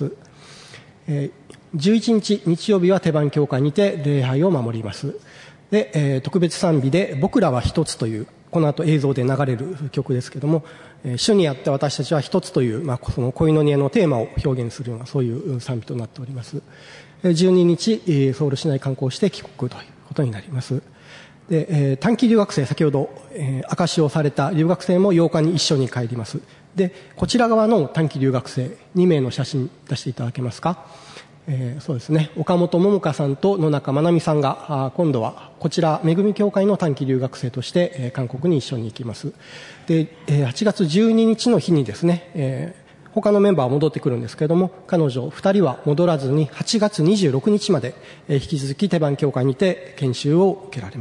E: 。11日日曜日は手番教会にて礼拝を守ります。で、特別賛美で僕らは一つという、この後映像で流れる曲ですけども、主にあって私たちは一つという、そのコイノニアのテーマを表現するようなそういう賛美となっております。12日ソウル市内観光して帰国ということになります。で、短期留学生、先ほど証しをされた留学生も8日に一緒に帰ります。で、こちら側の短期留学生2名の写真出していただけますか。そうですね、岡本桃香さんと野中まなみさんが今度はこちら恵み教会の短期留学生として韓国に一緒に行きます。で、8月12日の日にですね、他のメンバーは戻ってくるんですけれども、彼女2人は戻らずに8月26日まで引き続き手番教会にて研修を受けられます。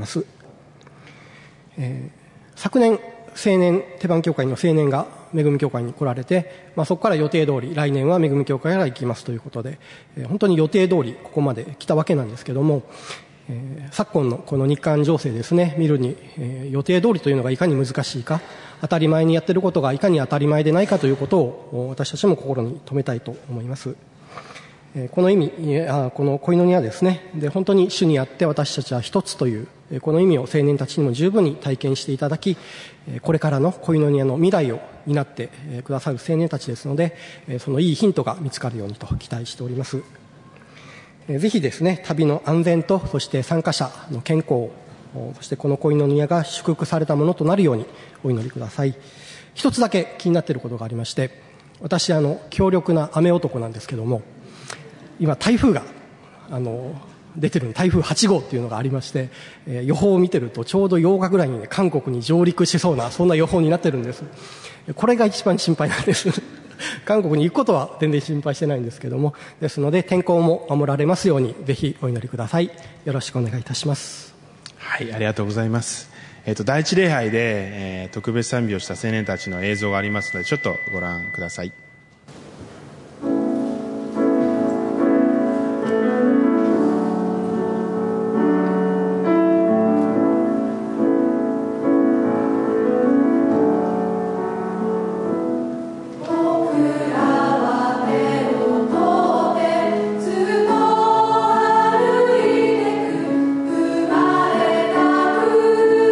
E: 昨年青年手番教会の青年が恵み教会に来られて、そこから予定通り来年は恵み教会から行きますということで、本当に予定通りここまで来たわけなんですけども、昨今のこの日韓情勢ですね、見るに、予定通りというのがいかに難しいか、当たり前にやっていることがいかに当たり前でないかということを私たちも心に留めたいと思います。この意味、このコイノニアですね、で本当に主にあって私たちは一つというこの意味を青年たちにも十分に体験していただき、これからのコイノニアの未来を担ってくださる青年たちですので、そのいいヒントが見つかるようにと期待しております。ぜひですね、旅の安全とそして参加者の健康、そしてこのコイノニアが祝福されたものとなるようにお祈りください。一つだけ気になっていることがありまして、私強力な雨男なんですけども、今台風が出てる台風8号っていうのがありまして、予報を見てるとちょうど8日ぐらいに、韓国に上陸しそうなそんな予報になってるんです。これが一番心配なんです韓国に行くことは全然心配してないんですけども、ですので天候も守られますようにぜひお祈りください。よろしくお願いいたします。
D: はい、ありがとうございます。第一礼拝で、特別賛美をした青年たちの映像がありますので、ちょっとご覧ください。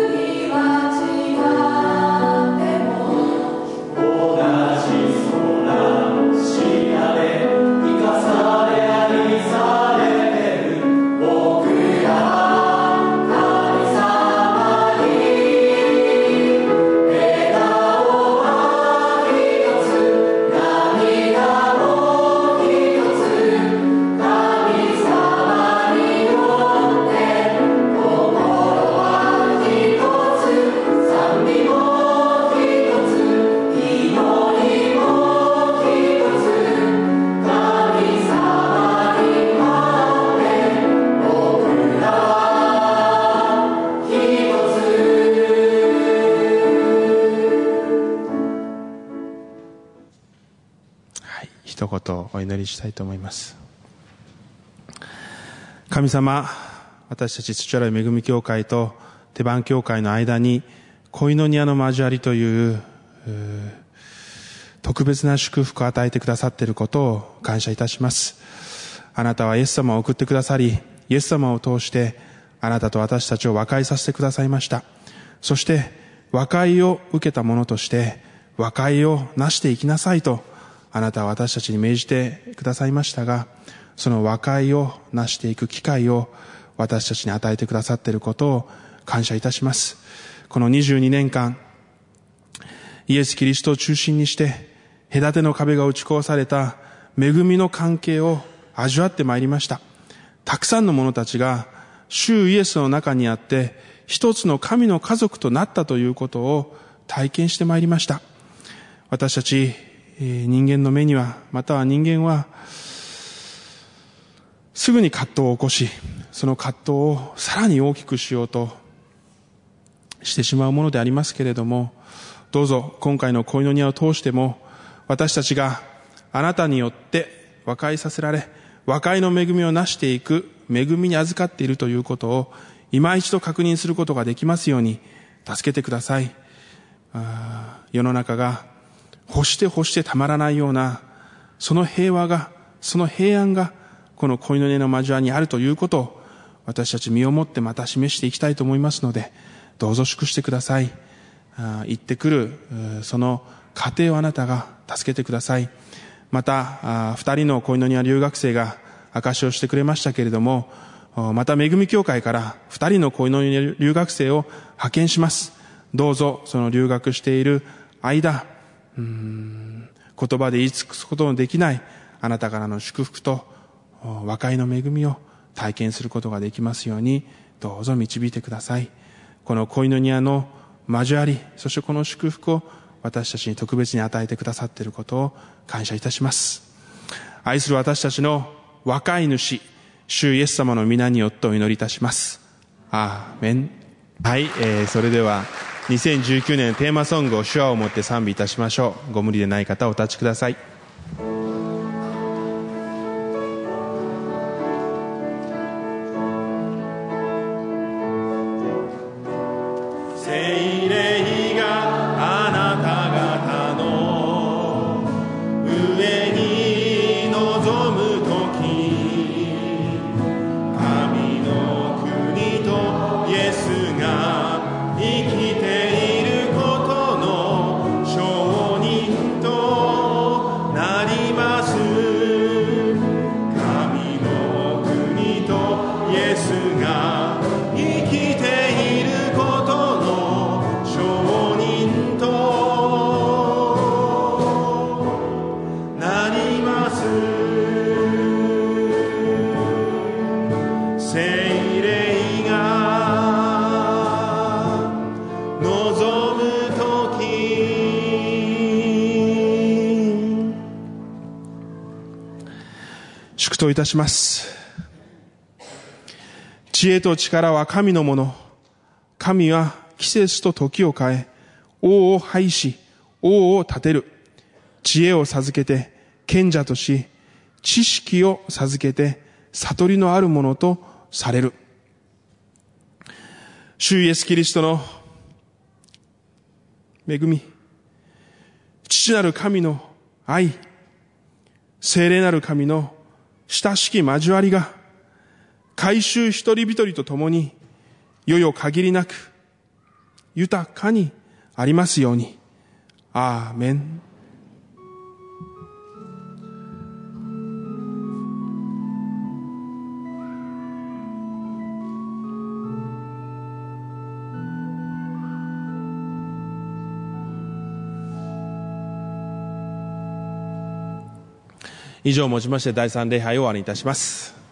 F: 同じ空
D: をお祈りしたいと思います。神様、私たち土浦恵み教会と手番教会の間にコイノニアの交わりという特別な祝福を与えてくださっていることを感謝いたします。あなたはイエス様を送ってくださり、イエス様を通してあなたと私たちを和解させてくださいました。そして和解を受けた者として和解をなしていきなさいとあなたは私たちに命じてくださいましたが、その和解をなしていく機会を私たちに与えてくださっていることを感謝いたします。この22年間、イエス・キリストを中心にして隔ての壁が打ち壊された恵みの関係を味わってまいりました。たくさんの者たちが主イエスの中にあって一つの神の家族となったということを体験してまいりました。私たち人間の目には、または人間はすぐに葛藤を起こし、その葛藤をさらに大きくしようとしてしまうものでありますけれども、どうぞ今回のコイノニアを通しても私たちがあなたによって和解させられ、和解の恵みをなしていく恵みに預かっているということを今一度確認することができますように助けてください。世の中が欲してたまらないようなその平和が、その平安がこのコイノニアの交わりにあるということを私たち身をもってまた示していきたいと思いますので、どうぞ祝してください。行ってくるその過程をあなたが助けてください。また2人のコイノニア留学生が証しをしてくれましたけれども、また恵み教会から2人のコイノニア留学生を派遣します。どうぞその留学している間、言葉で言い尽くすことのできないあなたからの祝福と和解の恵みを体験することができますようにどうぞ導いてください。このコイノニアの交わり、そしてこの祝福を私たちに特別に与えてくださっていることを感謝いたします。愛する私たちの和解主、主イエス様の皆によってお祈りいたします。アーメン。はい、それでは2019年テーマソングを手話をもって賛美いたしましょう。ご無理でない方お立ちください。祝祷いたします。知恵と力は神のもの。神は季節と時を変え、王を廃し、王を立てる。知恵を授けて賢者とし、知識を授けて悟りのあるものとされる。主イエスキリストの恵み、父なる神の愛、聖霊なる神の親しき交わりが改宗一人一人と共によよ限りなく豊かにありますように。アーメン。以上をもちまして第3礼拝を終わりにいたします。